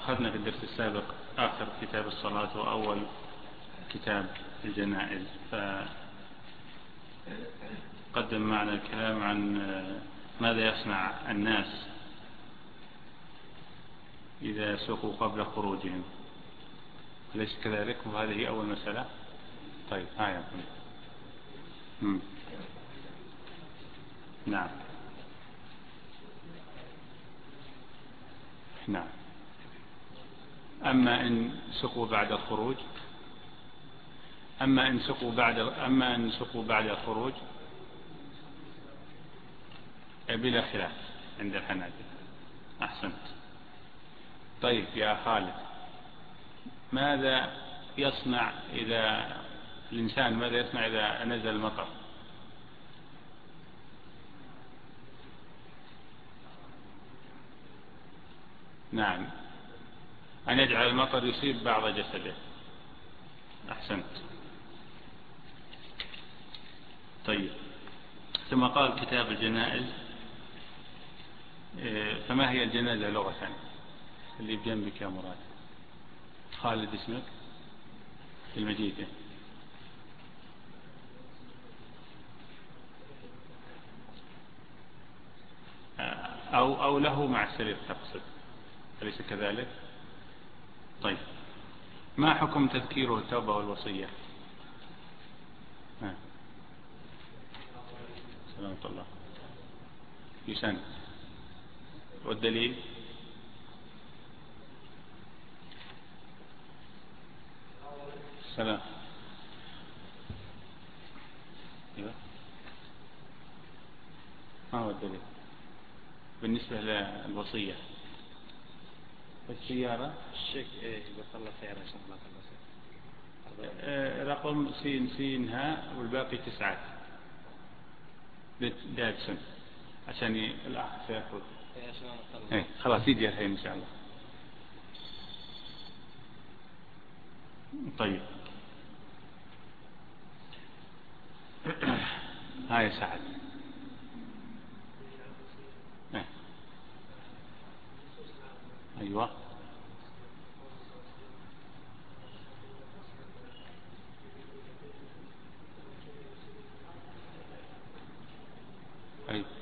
أخذنا في الدرس السابق آخر كتاب الصلاة وأول كتاب الجنائز، فقدم معنا الكلام عن ماذا يصنع الناس إذا سقوا قبل خروجهم، أليس كذلك؟ وهذه أول مسألة. طيب نعم نعم. أما إن سقوا بعد الخروج أما إن سقوا بعد الخروج بلا خلاف عند الحنابلة. أحسنت. طيب يا خالد، ماذا يصنع الإنسان ماذا يصنع إذا نزل المطر؟ نعم، أن يجعل المطر يصيب بعض جسده. أحسنت. طيب، ثم قال كتاب الجنائز. فما هي الجنازة لغة؟ اللي بجنبك يا مراد. خالد اسمك المجيد. أو له مع السرير تقصد، أليس كذلك؟ طيب، ما حكم تذكيره التوبة والوصية؟ سلامة الله. يسن. والدليل؟ سلام. ما هو الدليل بالنسبة للوصية؟ السيارة الشيك يصلى سيارة إن شاء الله. رقم سين ها والباقي 9 دادسون عشان الأخ سيأخذ. خلاص يجي الحين إن شاء الله. طيب، هاي سعد. أيوة. أيوة.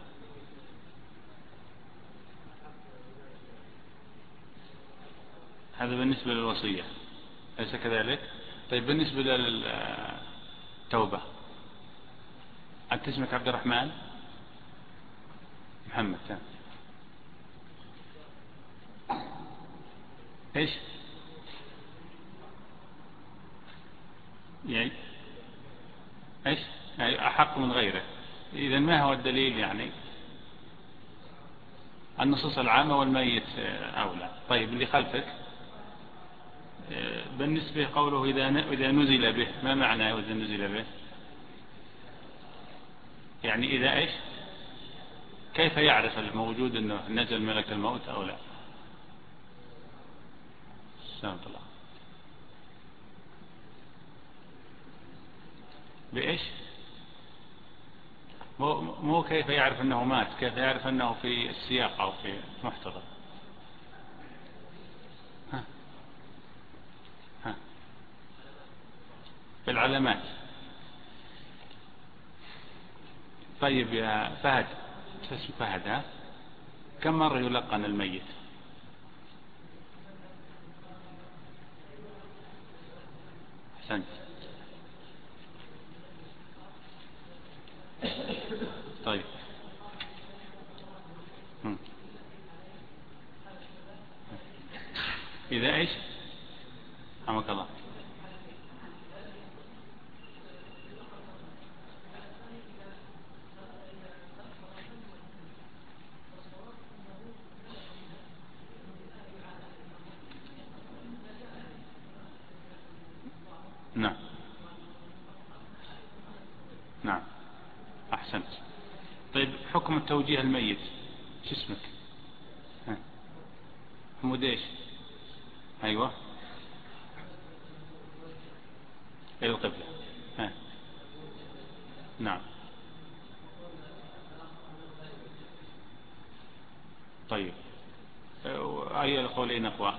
هذا بالنسبة للوصية، أليس كذلك؟ طيب، بالنسبة للتوبة، أنت اسمك عبد الرحمن محمد. إيش يعني؟ إيش يعني أحق من غيره؟ إذن ما هو الدليل يعني؟ النصوص العامة والميت أولى. طيب، اللي خلفك بالنسبة قوله إذا نزل به، ما معنى إذا نزل به؟ يعني إذا إيش؟ كيف يعرف الموجود أنه نزل ملك الموت أو لا؟ سلامة الله. بإيش؟ مو كيف يعرف أنه مات، كيف يعرف أنه في السياق أو في محتضر. بالعلامات. طيب يا فهد، اسم فهد، كم مرة يلقن الميت؟ أحسنت. طيب، إذا إيش؟ رحمك الله. نعم نعم. أحسنت. طيب، حكم التوجيه الميت، شو اسمك؟ محمود إيش؟ أيوة، إلى القبلة. نعم. طيب، أي القولين أقوى؟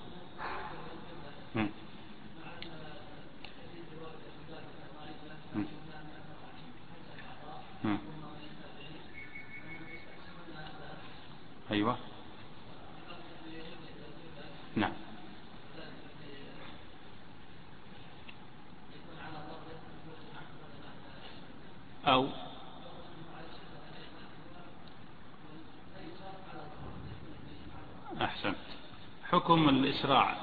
أيوة، نعم. أو أحسن. حكم الإسراع،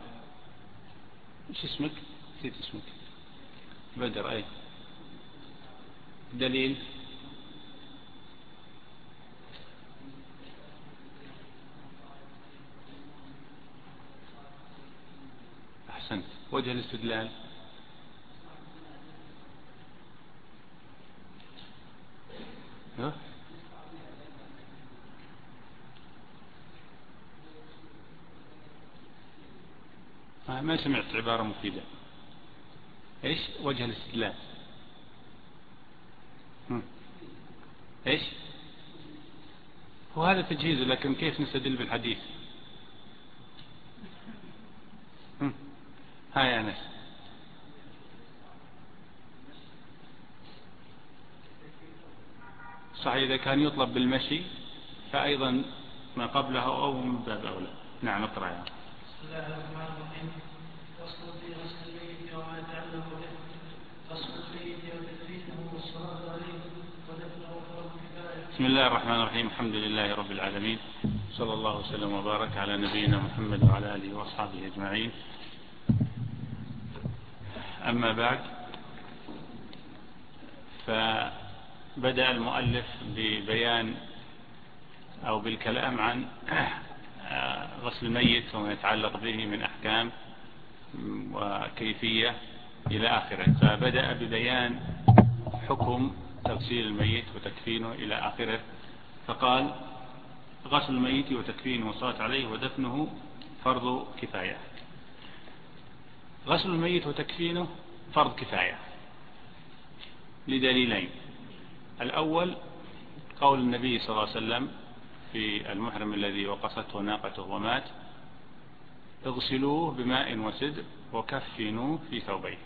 إيش اسمك؟ نسيت اسمك. بدر. أي دليل؟ أحسنت. وجه الاستدلال؟ ما سمعت عبارة مفيدة. إيش وجه الاستدلال؟ إيش هو هذا تجهيز، لكن كيف نستدل بالحديث؟ هاي يا أنس. صحيح، إذا كان يطلب بالمشي فأيضا ما قبله أو من باب أولى. نعم، اقرأ يا. بسم الله الرحمن الرحيم. فصل في غسل الميت وما يتعلق به. غسل الميت وتكفينه والصلاة عليه ودفنه فرض كفاية. بسم الله الرحمن الرحيم. الحمد لله رب العالمين، صلى الله وسلم وبارك على نبينا محمد وعلى آله وأصحابه أجمعين. أما بعد، فبدأ المؤلف ببيان أو بالكلام عن غسل الميت وما يتعلق به من أحكام وكيفية إلى آخره. فبدأ ببيان حكم تغسيل الميت وتكفينه إلى آخره، فقال: غسل الميت وتكفينه والصلاة عليه ودفنه فرض كفاية. غسل الميت وتكفينه فرض كفاية لدليلين. الأول قول النبي صلى الله عليه وسلم في المحرم الذي وقصته ناقته ومات: اغسلوه بماء وسدر وكفنوه في ثوبين.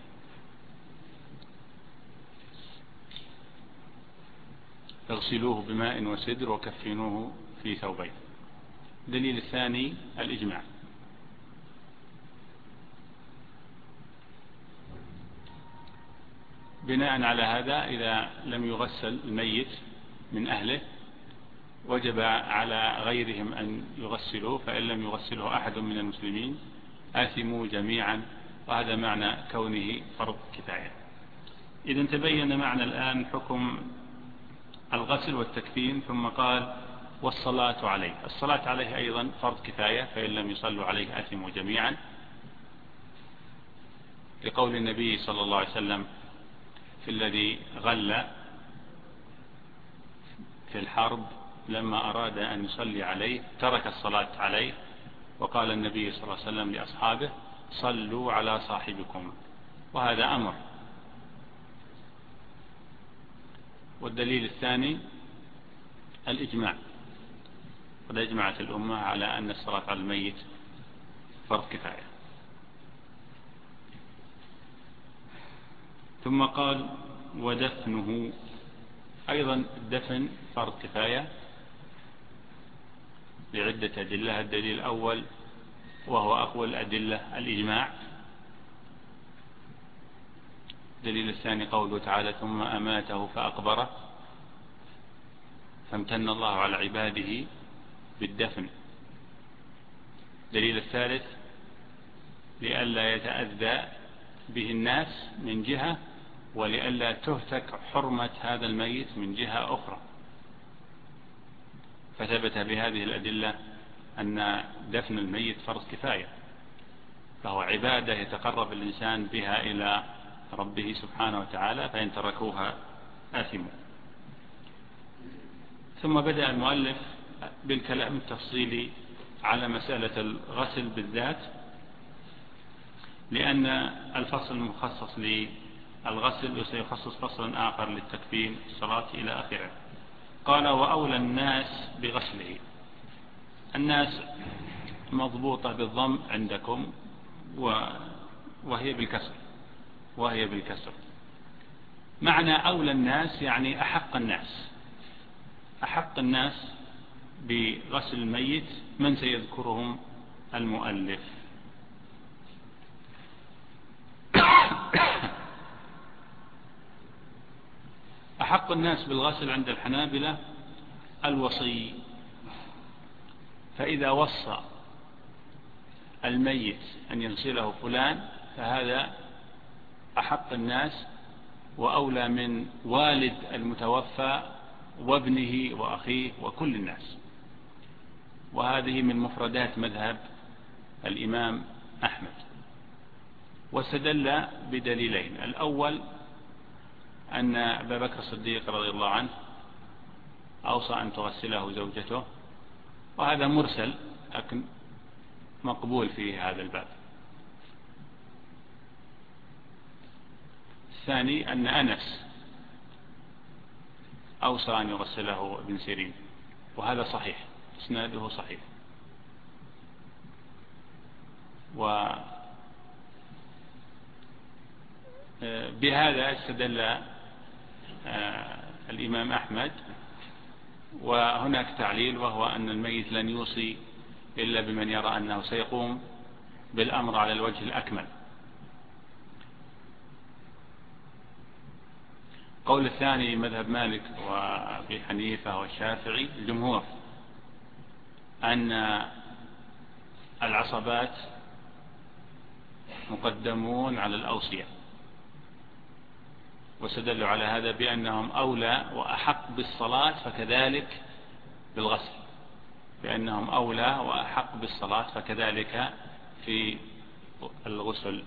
اغسلوه بماء وسدر وكفنوه في ثوبين. الدليل الثاني الإجماع. بناء على هذا، إذا لم يغسل الميت من أهله وجب على غيرهم أن يغسلوه، فإن لم يغسله أحد من المسلمين آثموا جميعا، وهذا معنى كونه فرض كفاية. إذا تبين معنى الآن حكم الغسل والتكفين، ثم قال: والصلاة عليه. الصلاة عليه أيضا فرض كفاية، فإن لم يصلوا عليه آثموا جميعا، لقول النبي صلى الله عليه وسلم في الذي غل في الحرب لما أراد أن يصلي عليه ترك الصلاة عليه، وقال النبي صلى الله عليه وسلم لأصحابه: صلوا على صاحبكم. وهذا أمر. والدليل الثاني الإجماع. قد أجمعت الأمة على أن الصلاة على الميت فرض كفاية. ثم قال: ودفنه. أيضا الدفن فرض كفاية لعدة أدلة. الدليل الأول وهو أقوى الأدلة الإجماع. الدليل الثاني قوله تعالى: ثم أماته فأقبره، فامتن الله على عباده بالدفن. الدليل الثالث لئلا يتأذى به الناس من جهة، ولئلا تهتك حرمة هذا الميت من جهة أخرى. فثبت بهذه الأدلة أن دفن الميت فرض كفاية، فهو عبادة يتقرب الإنسان بها إلى ربه سبحانه وتعالى، فإن تركوها آثموا. ثم بدأ المؤلف بالكلام التفصيلي على مسألة الغسل بالذات، لأن الفصل المخصص للغسل وسيخصص فصلا آخر للتكفين الصلاة إلى آخره. قال: وأولى الناس بغسله. الناس مضبوطة بالضم عندكم وهي بالكسر. معنى أولى الناس يعني أحق الناس بغسل الميت من سيذكرهم المؤلف. أحق الناس بالغسل عند الحنابلة الوصي، فإذا وصى الميت أن يغسله فلان فهذا أحق الناس وأولى من والد المتوفى وابنه وأخيه وكل الناس. وهذه من مفردات مذهب الإمام أحمد. واستدل بدليلين: الأول أن أبا بكر الصديق رضي الله عنه أوصى أن تغسله زوجته، وهذا مرسل لكن مقبول في هذا الباب. الثاني أن أنس أوصى أن يغسله ابن سيرين، وهذا صحيح، إسناده صحيح. وبهذا استدل الإمام أحمد. وهناك تعليل، وهو أن الميت لن يوصي إلا بمن يرى أنه سيقوم بالأمر على الوجه الأكمل. قول الثاني مذهب مالك وأبي حنيفة والشافعي الجمهور أن العصبات مقدمون على الأوصية، واستدلوا على هذا بأنهم أولى وأحق بالصلاة فكذلك بالغسل، بأنهم أولى وأحق بالصلاة فكذلك في الغسل.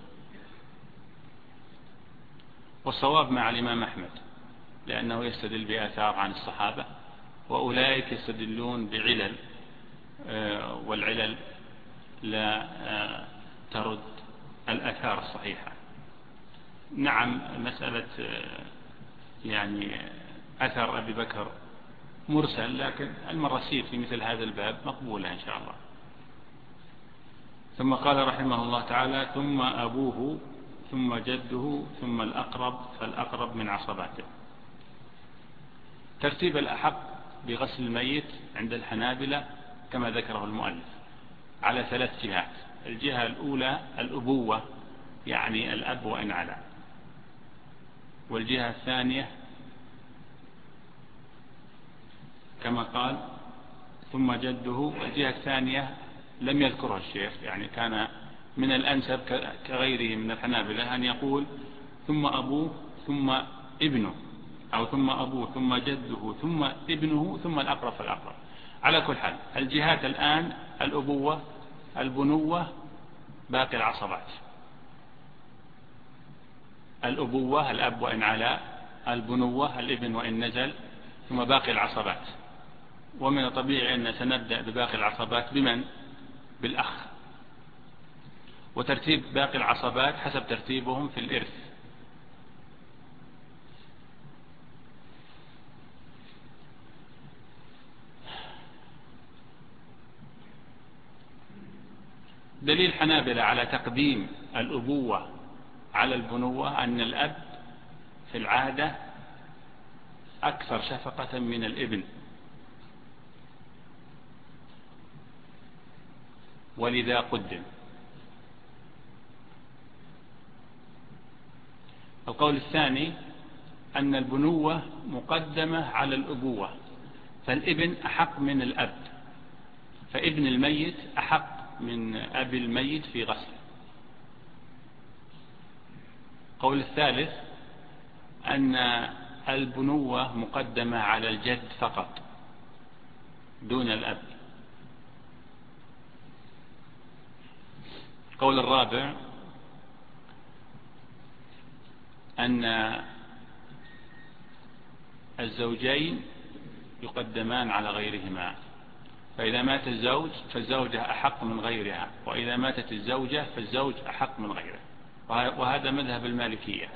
والصواب مع الإمام أحمد، لأنه يستدل بآثار عن الصحابة، وأولئك يستدلون بعلل، والعلل لا ترد الآثار الصحيحة. نعم، مسألة يعني أثر أبي بكر مرسل، لكن المراسيل في مثل هذا الباب مقبولة إن شاء الله. ثم قال رحمه الله تعالى: ثم أبوه ثم جده ثم الأقرب فالأقرب من عصباته. ترتيب الأحق بغسل الميت عند الحنابلة كما ذكره المؤلف على 3 جهات. الجهة الأولى الأبوة، يعني الأب وإن علا. والجهة الثانية كما قال ثم جده. والجهة الثانية لم يذكرها الشيخ، يعني كان من الأنسب كغيره من الحنابلة أن يقول ثم أبوه ثم ابنه، أو ثم أبوه ثم جده ثم ابنه ثم الأقرب فالأقرب. على كل حال الجهات الآن الأبوة، البنوة، باقي العصبات. الأبوة الأب وإن علا، البنوة الابن وإن نزل، ثم باقي العصبات. ومن الطبيعي أن سنبدأ بباقي العصبات بمن؟ بالأخ. وترتيب باقي العصبات حسب ترتيبهم في الإرث. دليل حنابلة على تقديم الأبوة على البنوة أن الأب في العادة أكثر شفقة من الابن، ولذا قدم. القول الثاني أن البنوة مقدمة على الأبوة، فالابن أحق من الأب، فابن الميت أحق من أب الميت في غسل. القول الثالث أن البنوة مقدمة على الجد فقط دون الأب. القول الرابع أن الزوجين يقدمان على غيرهما، فإذا مات الزوج فالزوجة أحق من غيرها، وإذا ماتت الزوجة فالزوج أحق من غيره، وهذا مذهب المالكية.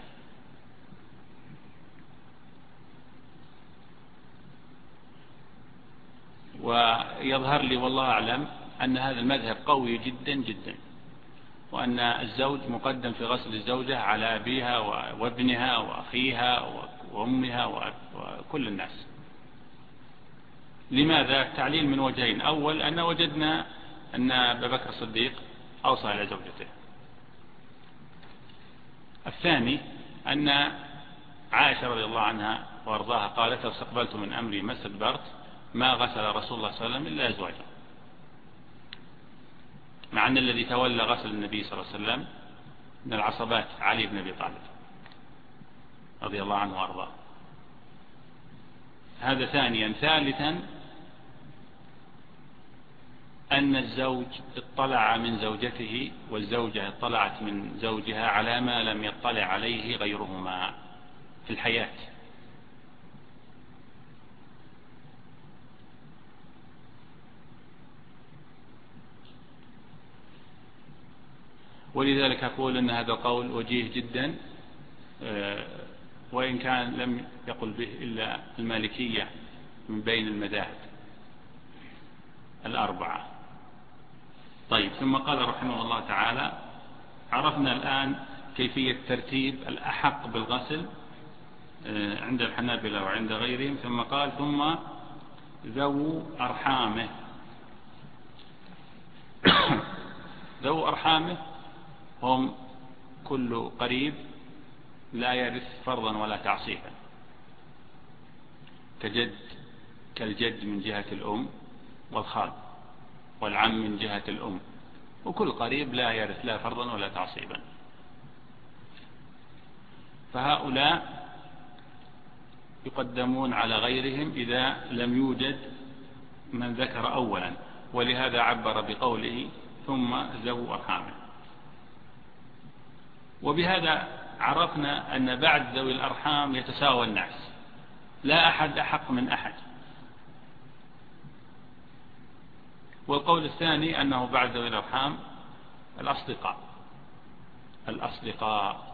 ويظهر لي والله أعلم أن هذا المذهب قوي جدا جدا، وأن الزوج مقدم في غسل الزوجة على أبيها وابنها وأخيها وأمها وكل الناس. لماذا؟ تعليل من وجهين: أول أن وجدنا أن أبا بكر الصديق أوصى إلى زوجته. الثاني أن عائشة رضي الله عنها وارضاها قالت: لو استقبلت من أمري ما استدبرت ما غسل رسول الله صلى الله عليه وسلم إلا أزواجه، مع أن الذي تولى غسل النبي صلى الله عليه وسلم من العصبات علي بن أبي طالب رضي الله عنه وارضاه. هذا ثانيا. ثالثا أن الزوج اطلع من زوجته والزوجة اطلعت من زوجها على ما لم يطلع عليه غيرهما في الحياة. ولذلك أقول أن هذا قول وجيه جدا، وإن كان لم يقل به إلا المالكية من بين المذاهب الأربعة. طيب، ثم قال رحمه الله تعالى: عرفنا الآن كيفية ترتيب الأحق بالغسل عند الحنابلة وعند غيرهم. ثم قال: ثم ذو أرحامه. ذو أرحامه هم كل قريب لا يرث فرضا ولا تعصيبا، كالجد من جهة الأم والخال والعم من جهة الأم، وكل قريب لا يرث لا فرضا ولا تعصيبا. فهؤلاء يقدمون على غيرهم إذا لم يوجد من ذكر أولا، ولهذا عبر بقوله: ثم ذو أرحامه. وبهذا عرفنا أن بعد ذوي الأرحام يتساوى الناس، لا أحد أحق من أحد. والقول الثاني أنه بعد ذوي الأرحام الأصدقاء.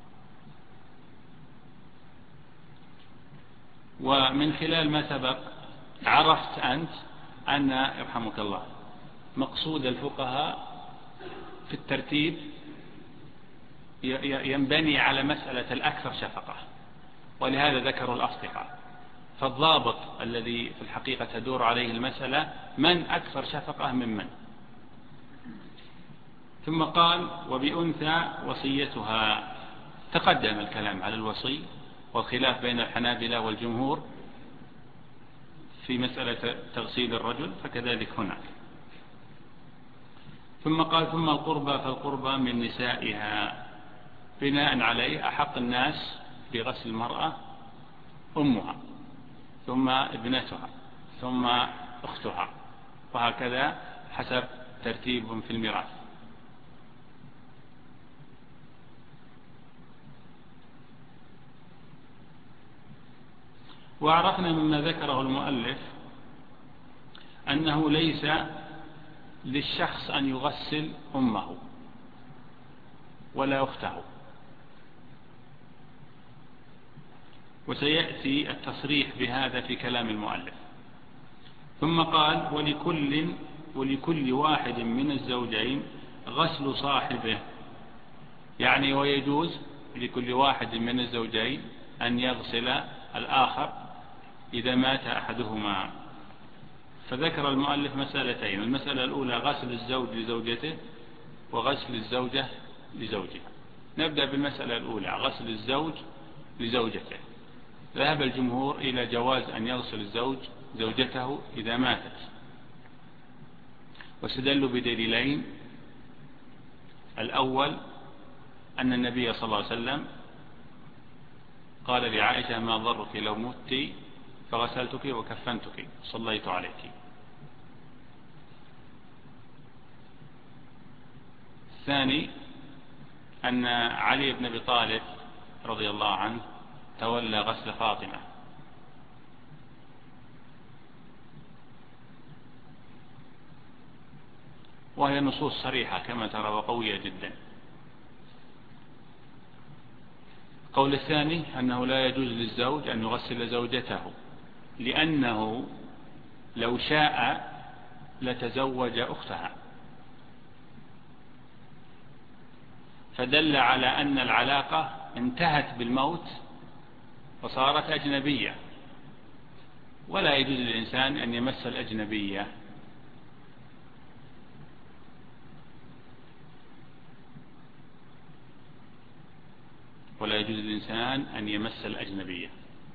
ومن خلال ما سبق عرفت أنت أن يرحمك الله مقصود الفقهاء في الترتيب ينبني على مسألة الأكثر شفقة، ولهذا ذكروا الأصدقاء. فالضابط الذي في الحقيقة تدور عليه المسألة من أكثر شفقة ممن. ثم قال: وبأنثى وصيتها. تقدم الكلام على الوصي والخلاف بين الحنابلة والجمهور في مسألة تغسيل الرجل، فكذلك هناك. ثم قال: ثم القربى فالقربى من نسائها. بناء عليه أحق الناس بغسل المرأة أمها، ثم ابنتها، ثم أختها، وهكذا حسب ترتيبهم في الميراث. وعرفنا مما ذكره المؤلف أنه ليس للشخص أن يغسل أمه ولا أخته، وسيأتي التصريح بهذا في كلام المؤلف. ثم قال: ولكل واحد من الزوجين غسل صاحبه. يعني ويجوز لكل واحد من الزوجين أن يغسل الآخر إذا مات أحدهما. فذكر المؤلف مسألتين: المسألة الأولى غسل الزوج لزوجته، وغسل الزوجة لزوجها. نبدأ بالمسألة الأولى، غسل الزوج لزوجته. ذهب الجمهور إلى جواز أن يغسل الزوج زوجته إذا ماتت، واستدلوا بدليلين: الأول أن النبي صلى الله عليه وسلم قال لعائشة: ما ضرك لو مت فغسلتك وكفنتك صليت عليك. الثاني أن علي بن أبي طالب رضي الله عنه تولى غسل فاطمة، وهي نصوص صريحة كما ترى وقوية جدا. القول الثاني أنه لا يجوز للزوج أن يغسل زوجته، لأنه لو شاء لتزوج أختها، فدل على أن العلاقة انتهت بالموت وصارت أجنبية، ولا يجوز للإنسان أن يمس الأجنبية. ولا يجوز للإنسان أن يمس الأجنبية.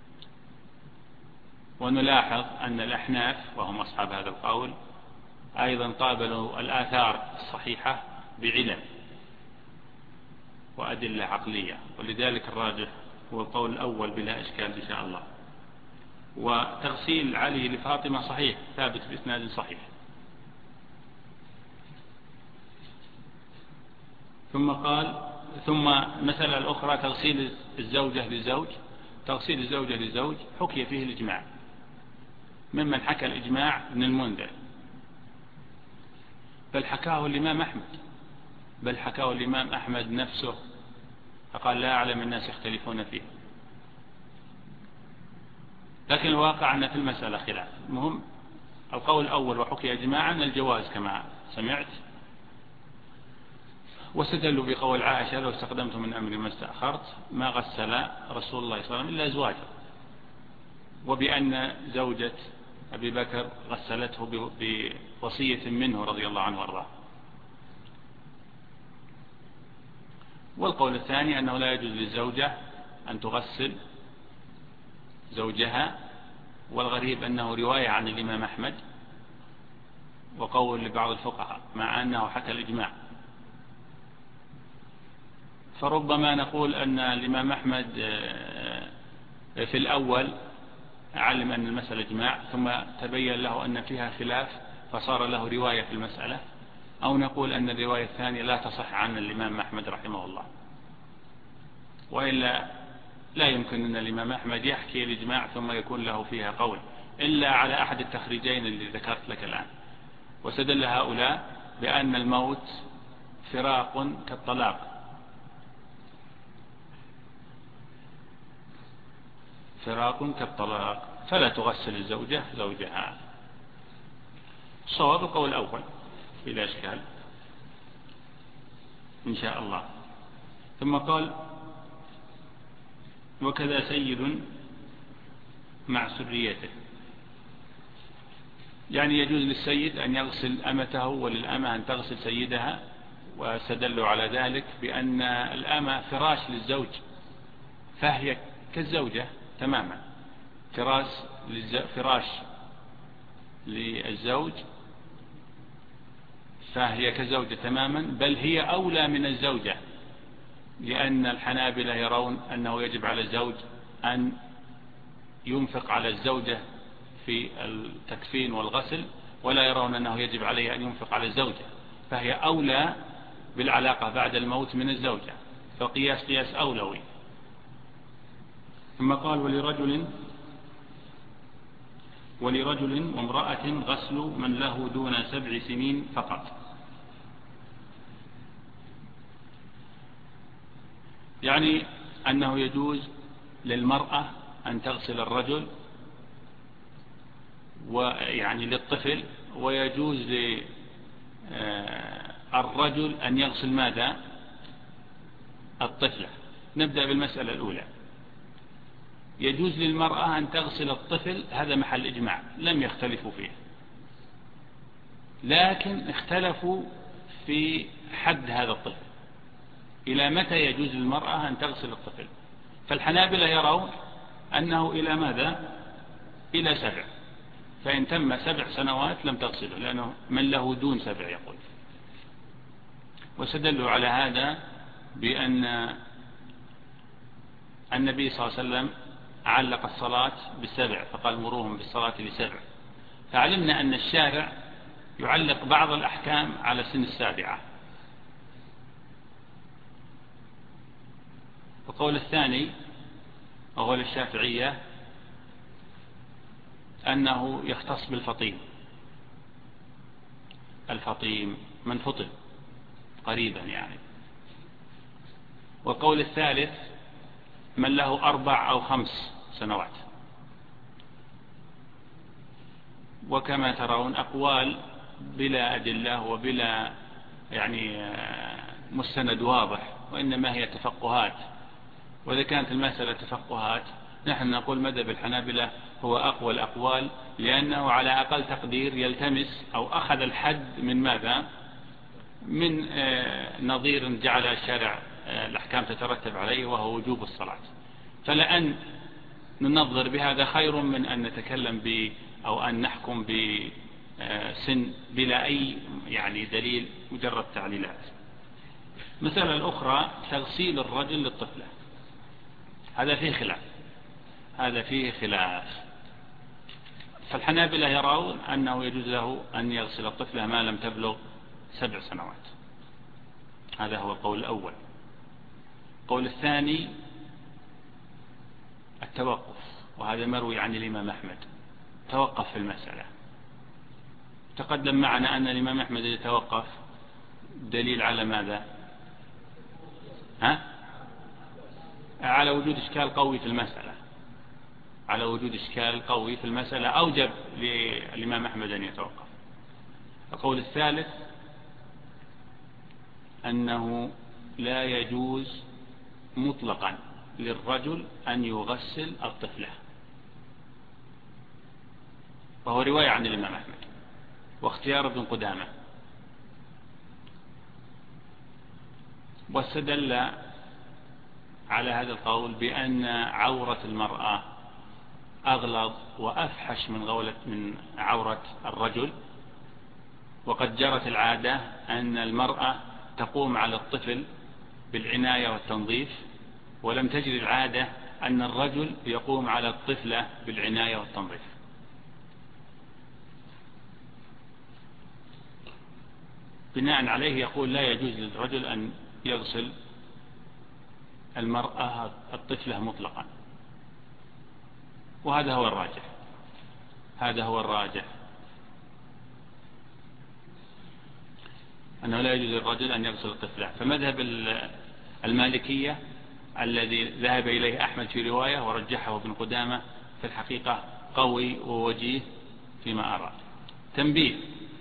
ونلاحظ أن الأحناف وهم أصحاب هذا القول أيضا قابلوا الآثار الصحيحة بعلم وأدلة عقلية، ولذلك الراجح هو القول الأول بلا إشكال إن شاء الله. وتغسيل علي لفاطمة صحيح ثابت بإسناد صحيح. ثم مسألة الأخرى تغسيل الزوجة لزوج. تغسيل الزوجة لزوج حكي فيه الإجماع، ممن حكى الإجماع ابن المنذر، بل حكاه الإمام أحمد نفسه، فقال لا أعلم الناس يختلفون فيه. لكن الواقع أن في المسألة خلاف. المهم القول الأول وحكي إجماعا الجواز كما سمعت، واستدلوا بقول عائشة لو استقدمت من أمري ما استأخرت ما غسل رسول الله صلى الله عليه وسلم إلا أزواجه، وبأن زوجة أبي بكر غسلته بوصية منه رضي الله عنه وارضاه. والقول الثاني أنه لا يجوز للزوجة أن تغسل زوجها، والغريب أنه رواية عن الإمام أحمد وقول لبعض الفقهاء مع أنه حكى الإجماع. فربما نقول أن الإمام أحمد في الأول علم أن المسألة إجماع ثم تبين له أن فيها خلاف فصار له رواية في المسألة، أو نقول أن الرواية الثانية لا تصح عن الإمام أحمد رحمه الله. وإلا لا يمكن أن الإمام أحمد يحكي الإجماع ثم يكون له فيها قول إلا على أحد التخريجين اللي ذكرت لك الآن. وستدل هؤلاء بأن الموت فراق كالطلاق، فلا تغسل الزوجة زوجها. الصواب القول الأول بلا إشكال إن شاء الله. ثم قال وكذا سيد مع سريته، يعني يجوز للسيد أن يغسل أمته وللأمة أن تغسل سيدها، واستدلوا على ذلك بأن الأمة فراش للزوج فهي كالزوجة تماما، فراش للزوج فهي كزوجة تماما، بل هي أولى من الزوجة، لأن الحنابلة يرون أنه يجب على الزوج أن ينفق على الزوجة في التكفين والغسل، ولا يرون أنه يجب عليه أن ينفق على الزوجة، فهي أولى بالعلاقة بعد الموت من الزوجة، فالقياس قياس أولوي. ثم قال ولرجل وامرأة غسل من له دون 7 سنين فقط. يعني أنه يجوز للمرأة أن تغسل الرجل، ويعني للطفل، ويجوز للرجل أن يغسل ماذا؟ الطفلة. نبدأ بالمسألة الأولى. يجوز للمرأة أن تغسل الطفل، هذا محل إجماع لم يختلفوا فيه، لكن اختلفوا في حد هذا الطفل، إلى متى يجوز للمرأة أن تغسل الطفل. فالحنابلة يرون أنه إلى ماذا؟ إلى 7، فإن تم 7 سنوات لم تغسله، لأنه من له دون 7 يقول. واستدلوا على هذا بأن النبي صلى الله عليه وسلم علق الصلاة ب7، فقال مروهم بالصلاة ل7، فعلمنا أن الشارع يعلق بعض الأحكام على سن 7. القول الثاني وهو للشافعية أنه يختص بالفطيم، الفطيم من فطم قريبا يعني. والقول الثالث من له 4 أو 5 سنوات. وكما ترون أقوال بلا أدلة وبلا يعني مستند واضح، وإنما هي تفقهات. وإذا كانت المسألة تفقهات نحن نقول مذهب الحنابلة هو أقوى الأقوال، لأنه على أقل تقدير يلتمس أو أخذ الحد من ماذا؟ من نظير جعل الشارع الأحكام تترتب عليه وهو وجوب الصلاة. فلأن ننظر بهذا خير من أن نتكلم أو أن نحكم بسن بلا أي يعني دليل، مجرد تعليلات. مسألة الأخرى تغسيل الرجل للطفلة، هذا فيه خلاف. فالحنابلة يرون أنه يجوز له أن يغسل الطفلة ما لم تبلغ 7 سنوات، هذا هو القول الأول. القول الثاني التوقف، وهذا مروي عن الإمام أحمد، توقف في المسألة. تقدم معنا أن الإمام أحمد يتوقف دليل على ماذا؟ على وجود إشكال قوي في المسألة، على وجود إشكال قوي في المسألة أوجب للإمام أحمد أن يتوقف. القول الثالث أنه لا يجوز مطلقا للرجل أن يغسل الطفلة، وهو رواية عن الإمام أحمد واختيار ابن قدامة. واستدل على هذا القول بأن عورة المرأة أغلظ وأفحش من عورة الرجل، وقد جرت العادة أن المرأة تقوم على الطفل بالعناية والتنظيف، ولم تجري العادة أن الرجل يقوم على الطفلة بالعناية والتنظيف. بناء عليه يقول لا يجوز للرجل أن يغسل المرأة الطفلة مطلقا، وهذا هو الراجح، أنه لا يجوز للرجل أن يغسل الطفلة. فمذهب المالكية الذي ذهب إليه أحمد في رواية ورجحه ابن قدامة في الحقيقة قوي ووجيه فيما أرى. تنبيه: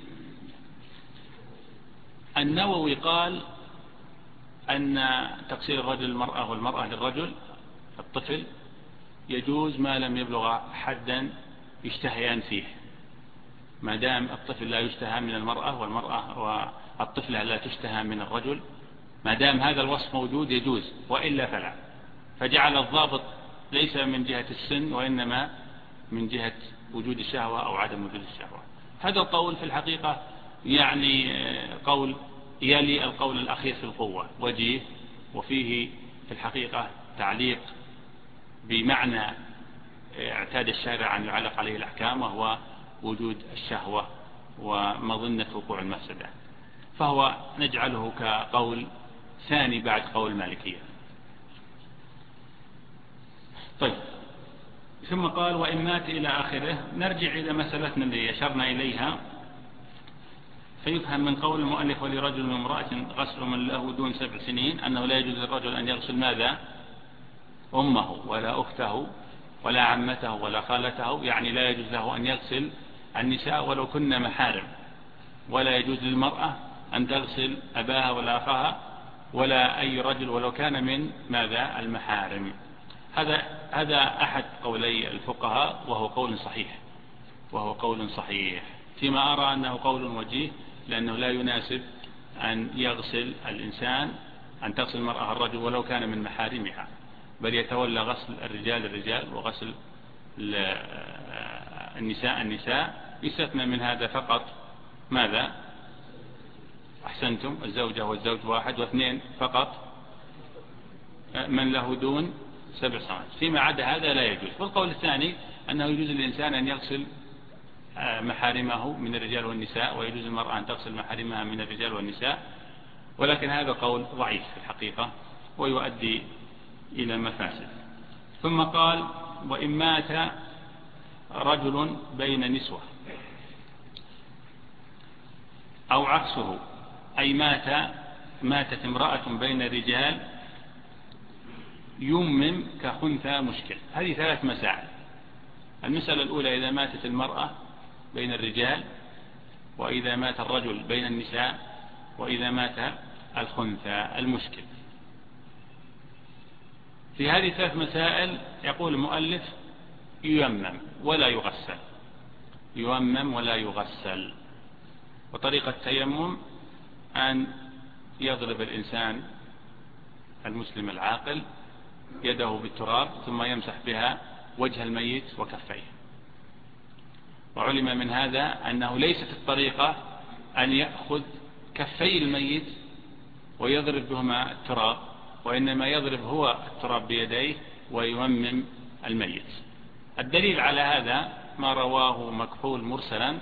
النووي قال أن تقصير الرجل المرأة والمرأة للرجل الطفل يجوز ما لم يبلغ حدا يشتهيان فيه، ما دام الطفل لا يشتهى من المرأة والطفلة لا تشتهى من الرجل، ما دام هذا الوصف موجود يجوز، وإلا فلا. فجعل الضابط ليس من جهة السن وإنما من جهة وجود الشهوة أو عدم وجود الشهوة. هذا القول في الحقيقة يعني قول يلي القول الأخير في القوة، وجيه، وفيه في الحقيقة تعليق بمعنى اعتاد الشارع أن يعلق عليه الأحكام، وهو وجود الشهوة ومظنة وقوع المفسدة، فهو نجعله كقول ثاني بعد قول المالكية. طيب، ثم قال وإن مات إلى آخره. نرجع إلى مسألتنا اللي أشرنا إليها، فيفهم من قول المؤلف ولرجل من امرأة غسل من له دون 7 سنين أنه لا يجوز للرجل أن يغسل ماذا؟ أمه ولا أخته ولا عمته ولا خالته، يعني لا يجوز له أن يغسل النساء ولو كن محارم، ولا يجوز للمرأة أن تغسل أباها ولا أخاها ولا أي رجل ولو كان من ماذا؟ المحارم. هذا أحد قولي الفقهاء، وهو قول صحيح فيما أرى أنه قول وجيه، لأنه لا يناسب أن يغسل الإنسان، أن تغسل المرأة الرجل ولو كان من محارمها، بل يتولى غسل الرجال وغسل النساء. يستثنى من هذا فقط ماذا؟ أحسنتم، الزوجة والزوج واحد، واثنين فقط من له دون 7 سنوات. فيما عدا هذا لا يجوز. والقول الثاني أنه يجوز للإنسان أن يغسل محارمه من الرجال والنساء، ويجوز المرأة أن تغسل محارمها من الرجال والنساء، ولكن هذا قول ضعيف في الحقيقة ويؤدي إلى مفاسد. ثم قال وإن مات رجل بين نسوة أو عكسه، أي ماتت امرأة بين رجال يمم كخنثى مشكل. هذه 3 مسائل. المسألة الأولى إذا ماتت المرأة بين الرجال، وإذا مات الرجل بين النساء، وإذا مات الخنثى. المشكل في هذه 3 مسائل يقول المؤلف ييمم ولا يغسل، ييمم ولا يغسل. وطريقة التيمم أن يضرب الإنسان المسلم العاقل يده بالتراب ثم يمسح بها وجه الميت وكفيه. وعلم من هذا أنه ليست الطريقة أن يأخذ كفي الميت ويضرب بهما التراب، وإنما يضرب هو التراب بيديه وييمم الميت. الدليل على هذا ما رواه مكحول مرسلا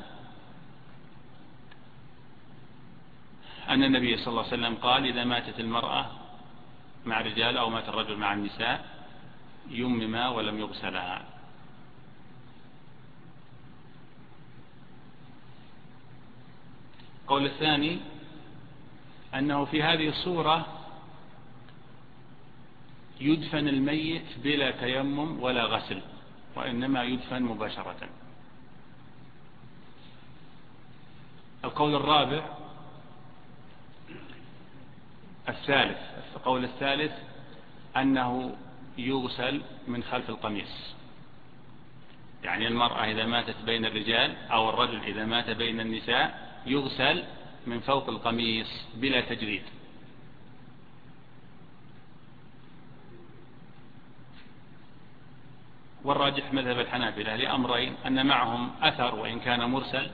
أن النبي صلى الله عليه وسلم قال: إذا ماتت المرأة مع الرجال أو مات الرجل مع النساء يمما ولم يغسلا. القول الثاني أنه في هذه الصورة يدفن الميت بلا تيمم ولا غسل، وإنما يدفن مباشرة. القول الرابع القول الثالث أنه يغسل من خلف القميص، يعني المرأة إذا ماتت بين الرجال أو الرجل إذا مات بين النساء يغسل من فوق القميص بلا تجريد. والراجح مذهب الحنابلة لأمرين: أن معهم أثر وإن كان مرسل،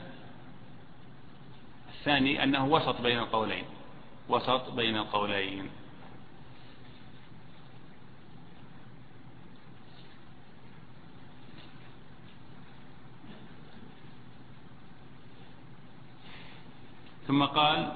الثاني أنه وسط بين القولين، وسط بين القولين. ثم قال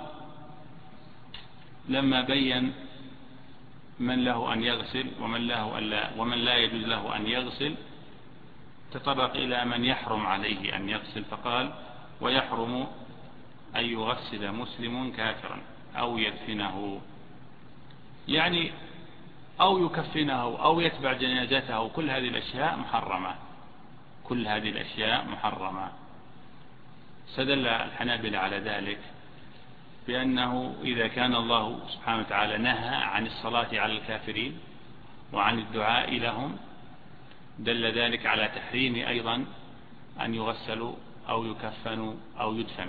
لما بين من له أن يغسل ومن لا يجوز له أن يغسل تطرق إلى من يحرم عليه أن يغسل، فقال: ويحرم أن يغسل مسلم كافرا أو يدفنه، يعني أو يكفنه أو يتبع جنازته. كل هذه الأشياء محرمة، كل هذه الأشياء محرمة. استدل الحنابلة على ذلك بأنه إذا كان الله سبحانه وتعالى نهى عن الصلاة على الكافرين وعن الدعاء لهم دل ذلك على تحريم أيضا أن يغسلوا أو يكفنوا أو يدفنوا.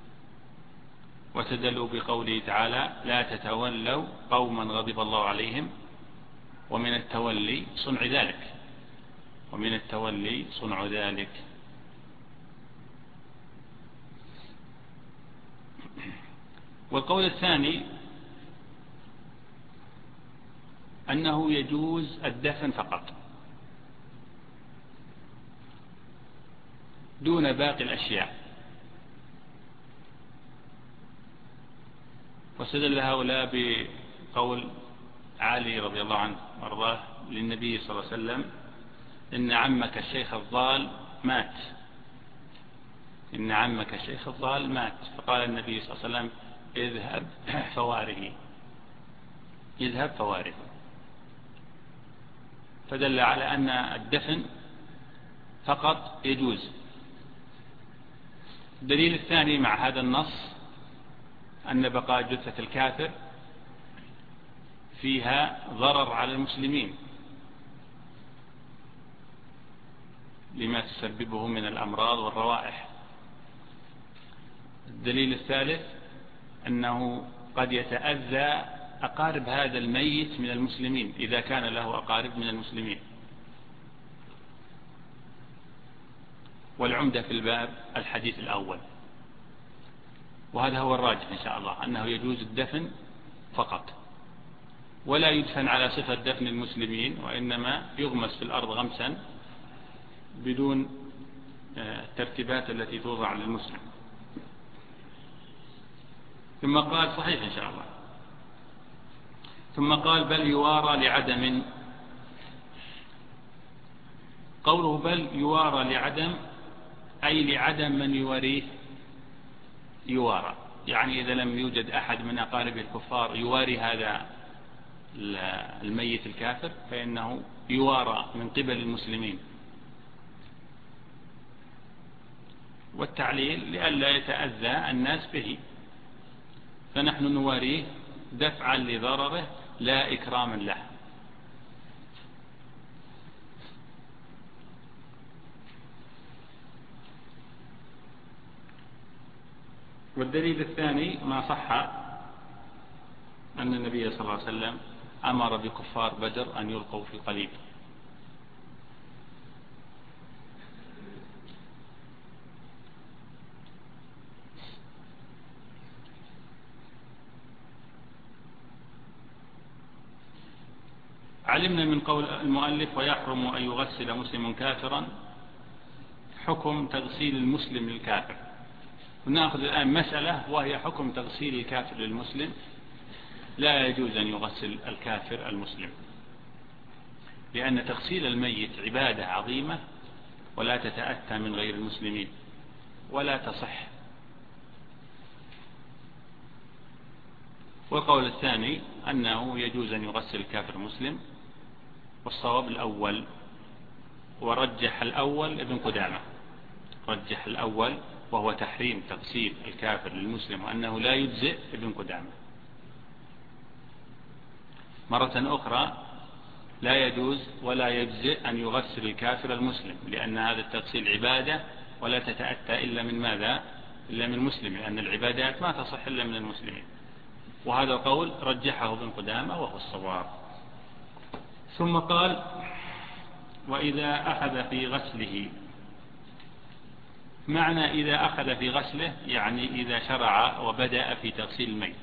وتدلوا بقوله تعالى: لا تتولوا قوما غضب الله عليهم، ومن التولي صنع ذلك، ومن التولي صنع ذلك. والقول الثاني أنه يجوز الدفن فقط دون باقي الأشياء. واستدل هؤلاء بقول علي رضي الله عنه وارضاه للنبي صلى الله عليه وسلم: إن عمك الشيخ الضال مات، إن عمك الشيخ الضال مات. فقال النبي صلى الله عليه وسلم: اذهب فواره، اذهب فواره. فدل على أن الدفن فقط يجوز. الدليل الثاني مع هذا النص أن بقاء جثة الكافر فيها ضرر على المسلمين لما تسببه من الأمراض والروائح. الدليل الثالث أنه قد يتأذى أقارب هذا الميت من المسلمين إذا كان له أقارب من المسلمين. والعمدة في الباب الحديث الأول، وهذا هو الراجح إن شاء الله، أنه يجوز الدفن فقط، ولا يدفن على صفة دفن المسلمين، وإنما يغمس في الأرض غمسا بدون الترتيبات التي توضع للمسلم. ثم قال صحيح إن شاء الله. ثم قال: بل يوارى لعدم. قوله بل يوارى لعدم أي لعدم من يواريه يوارى، يعني إذا لم يوجد أحد من أقارب الكفار يواري هذا الميت الكافر فإنه يوارى من قبل المسلمين. والتعليل لئلا يتأذى الناس به، فنحن نواريه دفعا لضرره لا إكراما له. والدليل الثاني ما صح أن النبي صلى الله عليه وسلم أمر بكفار بدر أن يلقوا في القليب. علمنا من قول المؤلف ويحرم أن يغسل مسلم كافرا حكم تغسيل المسلم للكافر. ونأخذ الآن مسألة وهي حكم تغسيل الكافر للمسلم. لا يجوز أن يغسل الكافر المسلم، لأن تغسيل الميت عبادة عظيمة ولا تتأتى من غير المسلمين ولا تصح. والقول الثاني أنه يجوز أن يغسل الكافر المسلم، والصواب الأول، ورجح الأول ابن قدامة، رجح الأول وهو تحريم تغسيل الكافر للمسلم وأنه لا يجزئ ابن قدامة. مرة أخرى لا يجوز ولا يجزئ أن يغسل الكافر المسلم، لأن هذا التغسيل عبادة ولا تتأتى إلا من ماذا؟ إلا من المسلم، لأن العبادات ما تصح إلا من المسلمين. وهذا القول رجحه ابن قدامة وهو الصواب. ثم قال وإذا أخذ في غسله. معنى إذا أخذ في غسله يعني إذا شرع وبدأ في تغسيل الميت.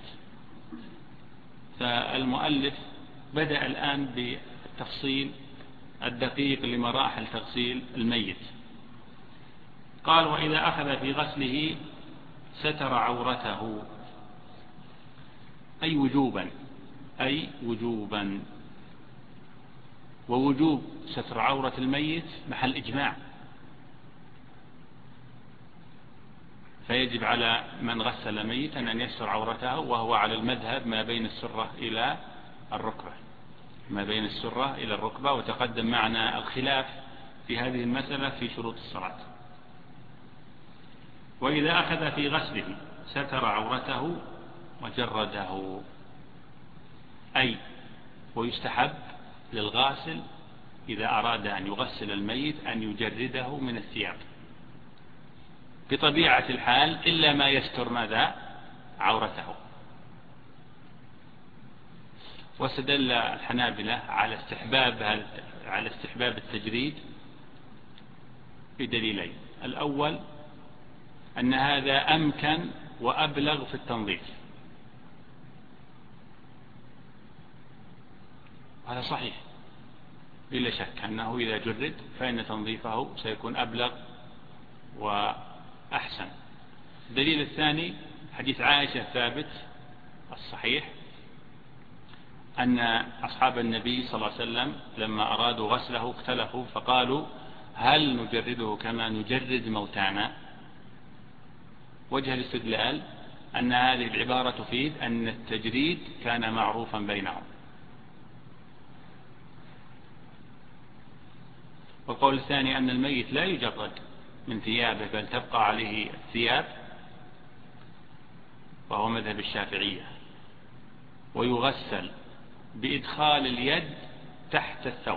فالمؤلف بدأ الآن بالتفصيل الدقيق لمراحل تغسيل الميت. قال وإذا أخذ في غسله ستر عورته، أي وجوبا، أي وجوبا. ووجوب ستر عورة الميت محل إجماع، فيجب على من غسل ميتا أن يستر عورته، وهو على المذهب ما بين السرة إلى الركبة، ما بين السرة إلى الركبة. وتقدم معنا الخلاف في هذه المسألة في شروط الصلاة. وإذا أخذ في غسله ستر عورته وجرده، أي ويستحب للغاسل إذا أراد أن يغسل الميت أن يجرده من الثياب بطبيعة الحال، إلا ما يستر ماذا؟ عورته. واستدل الحنابلة على استحباب التجريد بدليلين. الأول أن هذا أمكن وأبلغ في التنظيف، هذا صحيح بلا شك أنه إذا جرد فإن تنظيفه سيكون أبلغ وأحسن. الدليل الثاني حديث عائشة ثابت الصحيح أن أصحاب النبي صلى الله عليه وسلم لما أرادوا غسله اختلفوا فقالوا هل نجرده كما نجرد موتانا؟ وجه الاستدلال أن هذه العبارة تفيد أن التجريد كان معروفا بينهم. والقول الثاني أن الميت لا يجرد من ثيابه بل تبقى عليه الثياب، وهو مذهب الشافعية، ويغسل بإدخال اليد تحت الثوب،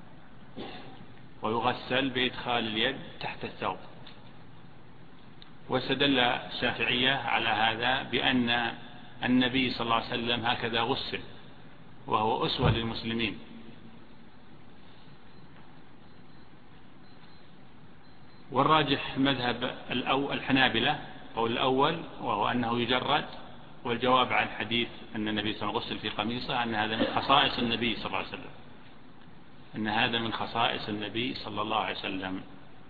ويغسل بإدخال اليد تحت الثوب. واستدل الشافعية على هذا بأن النبي صلى الله عليه وسلم هكذا غسل، وهو أسوة للمسلمين. والراجح مذهب الحنابلة قول الأول، وهو أنه يجرد. والجواب عن حديث أن النبي صلى الله عليه وسلم غسل في قميصه أن هذا من خصائص النبي صلى الله عليه وسلم، أن هذا من خصائص النبي صلى الله عليه وسلم.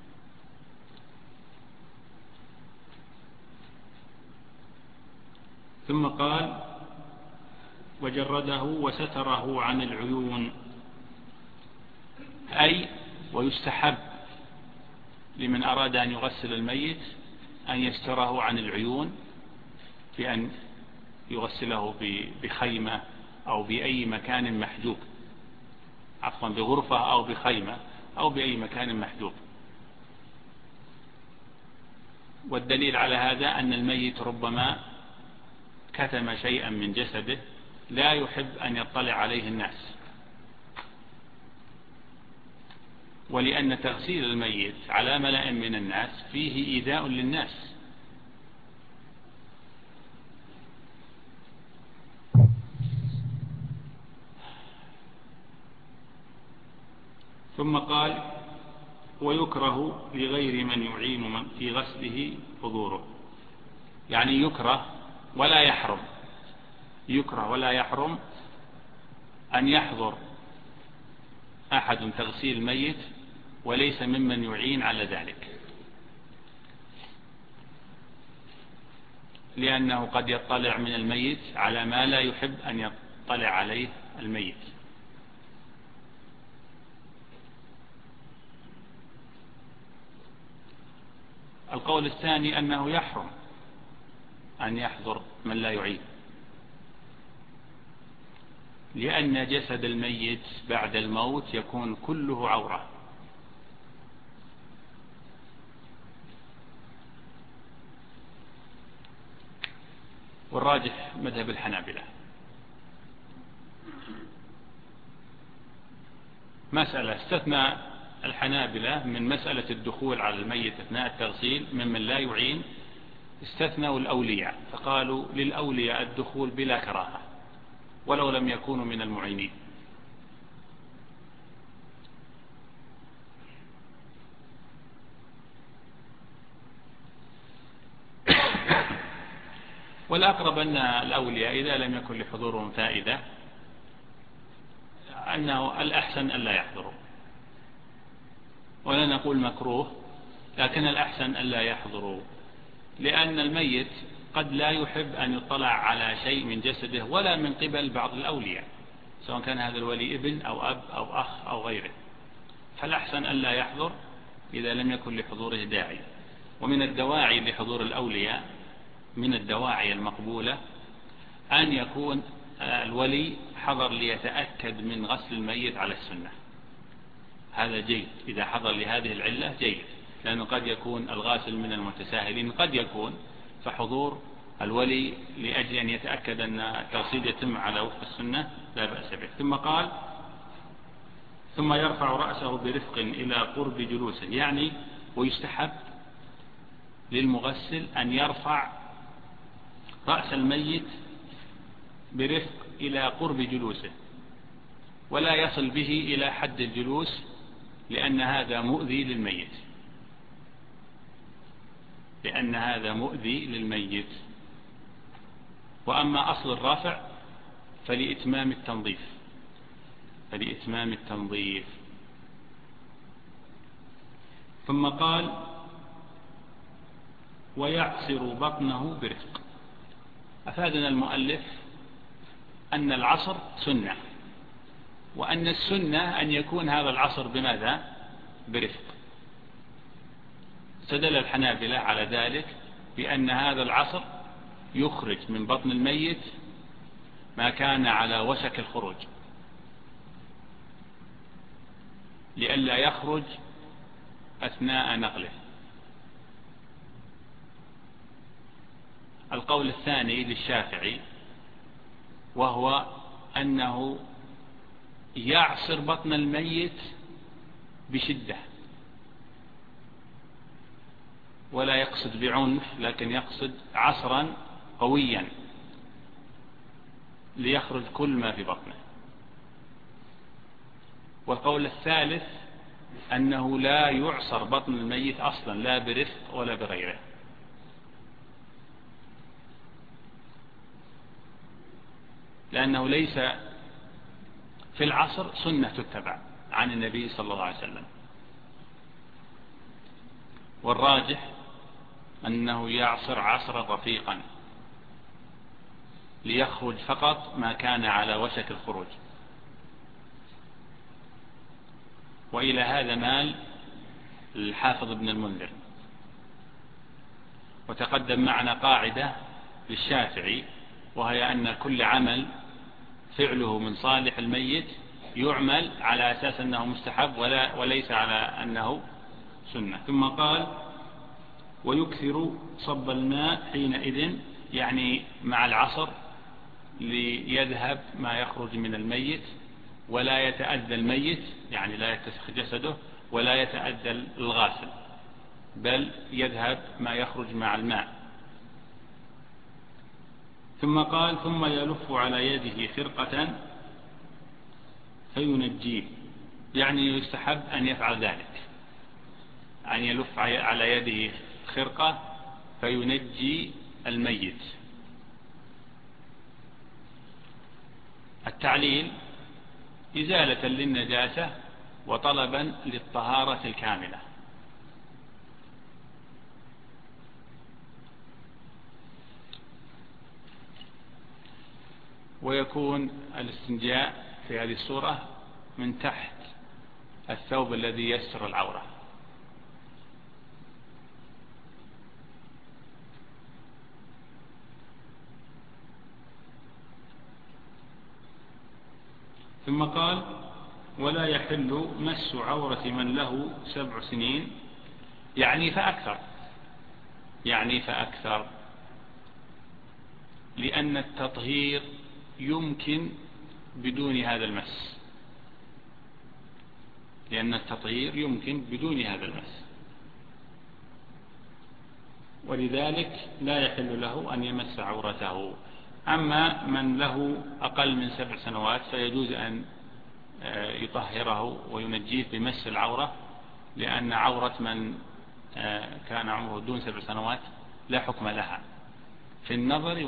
ثم قال وجرده وستره عن العيون، أي ويستحب لمن أراد أن يغسل الميت أن يستره عن العيون بأن يغسله بخيمة أو بأي مكان محجوب، عفوا بغرفة أو بخيمة أو بأي مكان محجوب. والدليل على هذا أن الميت ربما كتم شيئا من جسده لا يحب أن يطلع عليه الناس، ولأن تغسيل الميت على ملأ من الناس فيه إيذاء للناس. ثم قال ويكره لغير من يعين من في غسله حضوره، يعني يكره ولا يحرم، يكره ولا يحرم أن يحضر أحد تغسيل الميت وليس ممن يعين على ذلك، لأنه قد يطلع من الميت على ما لا يحب أن يطلع عليه الميت. القول الثاني أنه يحرم أن يحضر من لا يعين، لأن جسد الميت بعد الموت يكون كله عورة، والراجح مذهب الحنابلة. مسألة استثنى الحنابلة من مسألة الدخول على الميت أثناء التغسيل ممن لا يعين، استثنوا الأولياء فقالوا للأولياء الدخول بلا كراهة ولو لم يكونوا من المعينين. والأقرب أن الأولياء إذا لم يكن لحضورهم فائدة أنه الأحسن ألا يحضروا، ولا نقول مكروه، لكن الأحسن ألا يحضروا، لأن الميت قد لا يحب أن يطلع على شيء من جسده ولا من قبل بعض الأولياء، سواء كان هذا الولي ابن أو أب أو أخ أو غيره، فالأحسن ألا يحضر إذا لم يكن لحضوره داعي. ومن الدواعي لحضور الأولياء، من الدواعي المقبولة، أن يكون الولي حضر ليتأكد من غسل الميت على السنة، هذا جيد، إذا حضر لهذه العلة جيد، لأنه قد يكون الغاسل من المتساهلين، قد يكون، فحضور الولي لأجل أن يتأكد أن التغسيل يتم على وفق السنة لا بأس به. ثم قال ثم يرفع رأسه برفق إلى قرب جلوسه، يعني ويستحب للمغسل أن يرفع رأس الميت برفق إلى قرب جلوسه ولا يصل به إلى حد الجلوس، لأن هذا مؤذي للميت، لأن هذا مؤذي للميت. وأما أصل الرافع فلإتمام التنظيف، فلإتمام التنظيف. ثم قال ويعصر بطنه برفق. أفادنا المؤلف أن العصر سنة، وأن السنة أن يكون هذا العصر بماذا؟ برفق. استدل الحنابلة على ذلك بأن هذا العصر يخرج من بطن الميت ما كان على وشك الخروج، لئلا يخرج أثناء نقله. القول الثاني للشافعي وهو أنه يعصر بطن الميت بشدة، ولا يقصد بعنف، لكن يقصد عصرا قويا ليخرج كل ما في بطنه. والقول الثالث أنه لا يعصر بطن الميت أصلا، لا برفق ولا بغيره، لأنه ليس في العصر سنة تتبع عن النبي صلى الله عليه وسلم. والراجح أنه يعصر عصرا رفيقا ليخرج فقط ما كان على وشك الخروج. وإلى هذا مال الحافظ ابن المنذر. وتقدم معنا قاعدة للشافعي، وهي أن كل عمل فعله من صالح الميت يعمل على أساس أنه مستحب وليس على أنه سنة. ثم قال ويكثر صب الماء حينئذ، يعني مع العصر، ليذهب ما يخرج من الميت ولا يتأذى الميت، يعني لا يتسخ جسده ولا يتأذى الغاسل، بل يذهب ما يخرج مع الماء. ثم قال: ثم يلف على يده خرقة فينجيه، يعني يستحب أن يفعل ذلك، أن يلف على يده خرقة فينجي الميت. التعليل إزالة للنجاسة وطلبا للطهارة الكاملة. ويكون الاستنجاء في هذه الصورة من تحت الثوب الذي يستر العورة. ثم قال: ولا يحل مس عورة من له 7 سنين، يعني فأكثر، لأن التطهير يمكن بدون هذا المس، ولذلك لا يحل له أن يمس عورته. أما من له أقل من 7 سنوات فيجوز أن يطهره وينجيه بمس العورة، لأن عورة من كان عمره دون 7 سنوات لا حكم لها في النظر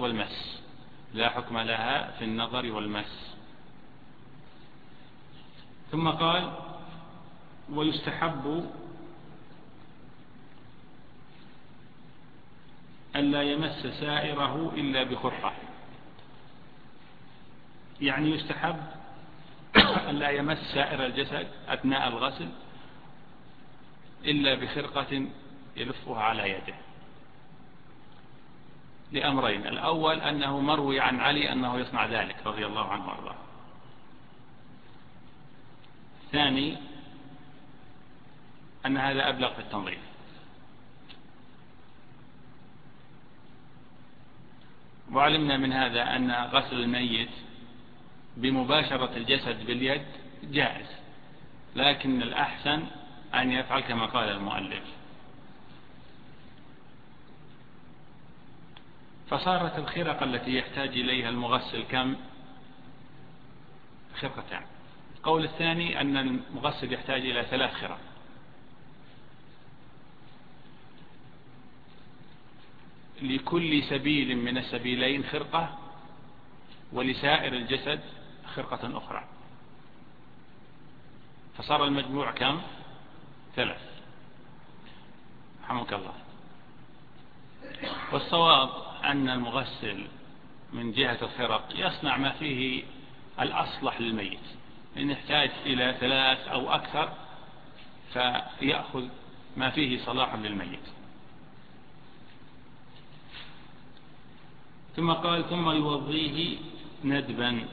والمس، ثم قال: ويستحب ألا يمس سائره إلا بخرقة، يعني يستحب ألا يمس سائر الجسد أثناء الغسل إلا بخرقة يلفها على يده، لأمرين: الأول أنه مروي عن علي أنه يصنع ذلك رضي الله عنه وارضاه، الثاني أن هذا أبلغ في التنظيف. وعلمنا من هذا أن غسل الميت بمباشرة الجسد باليد جائز، لكن الأحسن أن يفعل كما قال المؤلف. فصارت الخرق التي يحتاج إليها المغسل كم؟ خرقتان. القول الثاني أن المغسل يحتاج إلى 3 خرق، لكل سبيل من السبيلين خرقة، ولسائر الجسد خرقة أخرى، فصار المجموع كم؟ 3. رحمك الله. والصواب أن المغسل من جهة الخرق يصنع ما فيه الأصلح للميت، إن يحتاج إلى 3 أو أكثر فيأخذ ما فيه صلاح للميت. ثم قال: ثم يوضيه ندبا.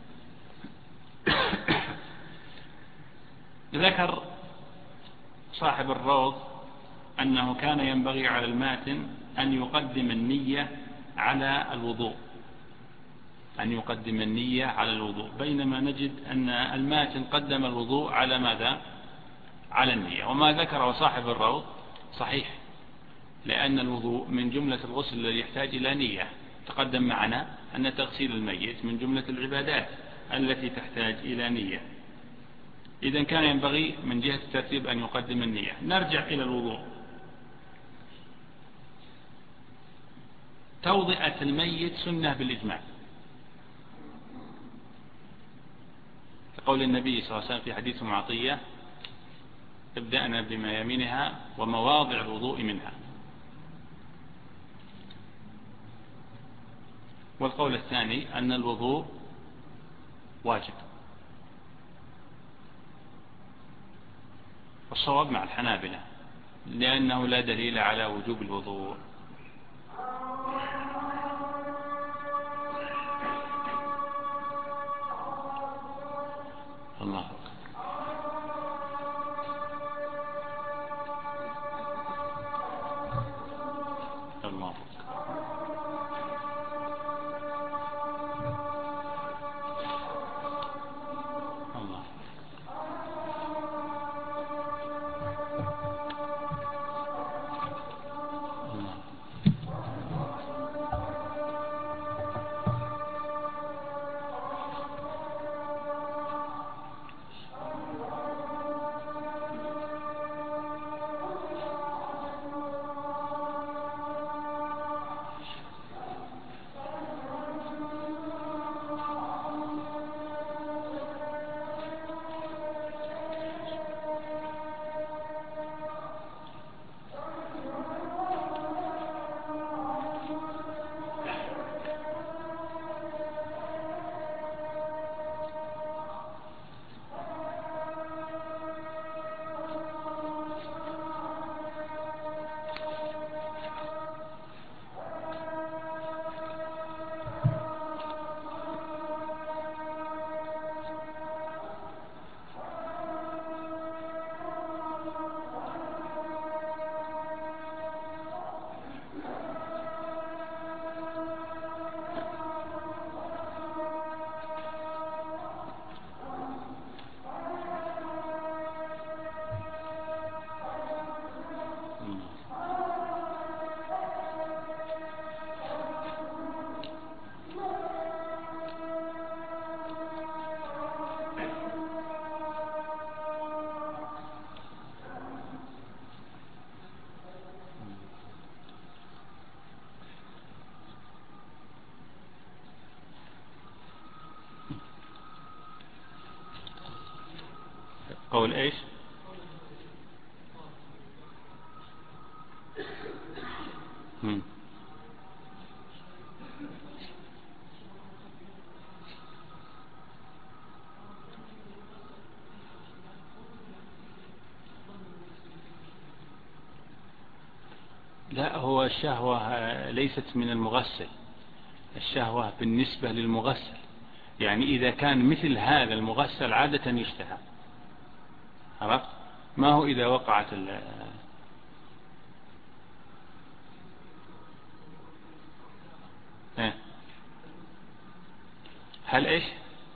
ذكر صاحب الروض أنه كان ينبغي على الماتن أن يقدم النية على الوضوء، بينما نجد أن الماتن قدم الوضوء على ماذا؟ على النية. وما ذكره صاحب الروض صحيح، لأن الوضوء من جملة الغسل الذي يحتاج إلى نية. تقدم معنا أن تغسيل الميت من جملة العبادات التي تحتاج إلى نية، إذن كان ينبغي من جهة الترتيب أن يقدم النية. نرجع إلى الوضوء. توضئة الميت سنة بالإجماع، كقول النبي صلى الله عليه وسلم في حديث معطية: ابدأنا بميامنها ومواضع الوضوء منها. والقول الثاني أن الوضوء واجب، والصواب مع الحنابلة، لأنه لا دليل على وجوب الوضوء. الله أكبر. قول إيش؟ لا، هو الشهوة ليست من المغسل، الشهوة بالنسبة للمغسل، يعني إذا كان مثل هذا المغسل عادة يشتهى، عرفت؟ ما هو إذا وقعت هل إيش؟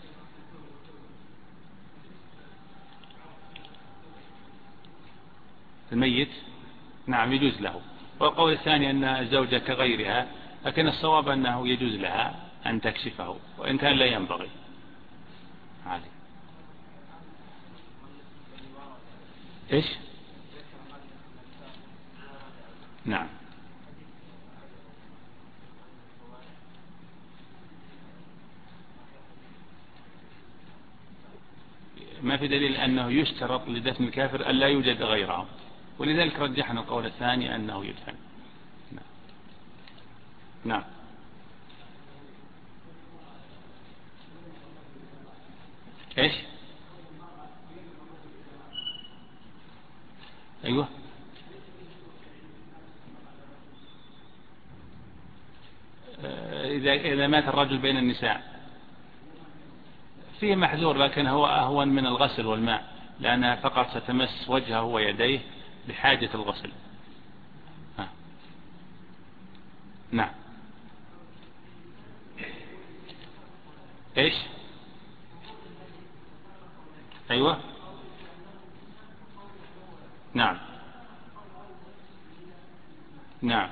الميت نعم يجوز له. والقول الثاني أن الزوجة كغيرها، لكن الصواب أنه يجوز لها أن تكشفه وإن كان لا ينبغي عليه. إيش؟ نعم. ما في دليل أنه يشترط لدفن الكافر أن لا يوجد غيره، ولذلك رجحنا القول الثاني أنه يدفن. نعم. نعم. إيش؟ أيوه. إذا مات الرجل بين النساء فيه محذور، لكن هو أهون من الغسل والماء، لأنها فقط ستمس وجهه ويديه بحاجة الغسل. نعم. إيش؟ أيوة. نعم. نعم.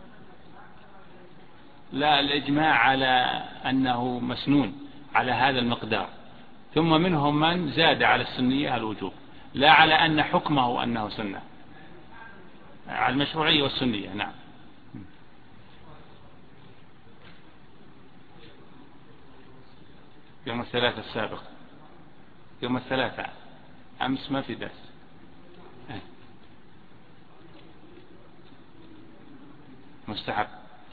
لا، الإجماع على أنه مسنون على هذا المقدار، ثم منهم من زاد على السنية الوجوب، لا على أن حكمه أنه سنة، على المشروعية والسنية. نعم. يوم الثلاثاء السابق، يوم الثلاثاء أمس ما في درس. مستحب.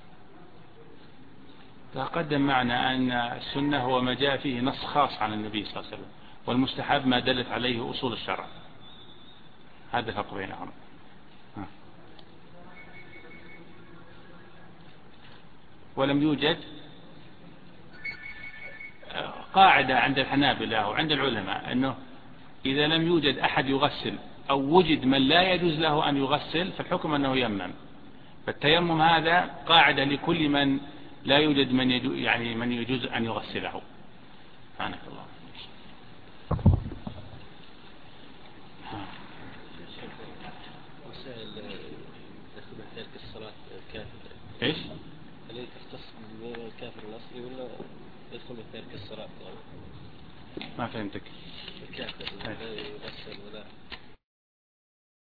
تقدم معنا أن السنة هو ما جاء فيه نص خاص عن النبي صلى الله عليه وسلم، والمستحب ما دلت عليه أصول الشرع. هذا الفرق بينهم. ولم يوجد قاعدة عند الحنابلة وعند العلماء أنه إذا لم يوجد أحد يغسل أو وجد من لا يجوز له أن يغسل فالحكم أنه يمم. فالتيمم هذا قاعدة لكل من لا يوجد من يجوز أن يغسله. سبحانك الله. ترك الصلاة الكافر إيش؟ هل تختص بالكافر الأصلي ولا يدخل بترك الصلاة؟ ما فهمتك. الكافر لا يغسل ولا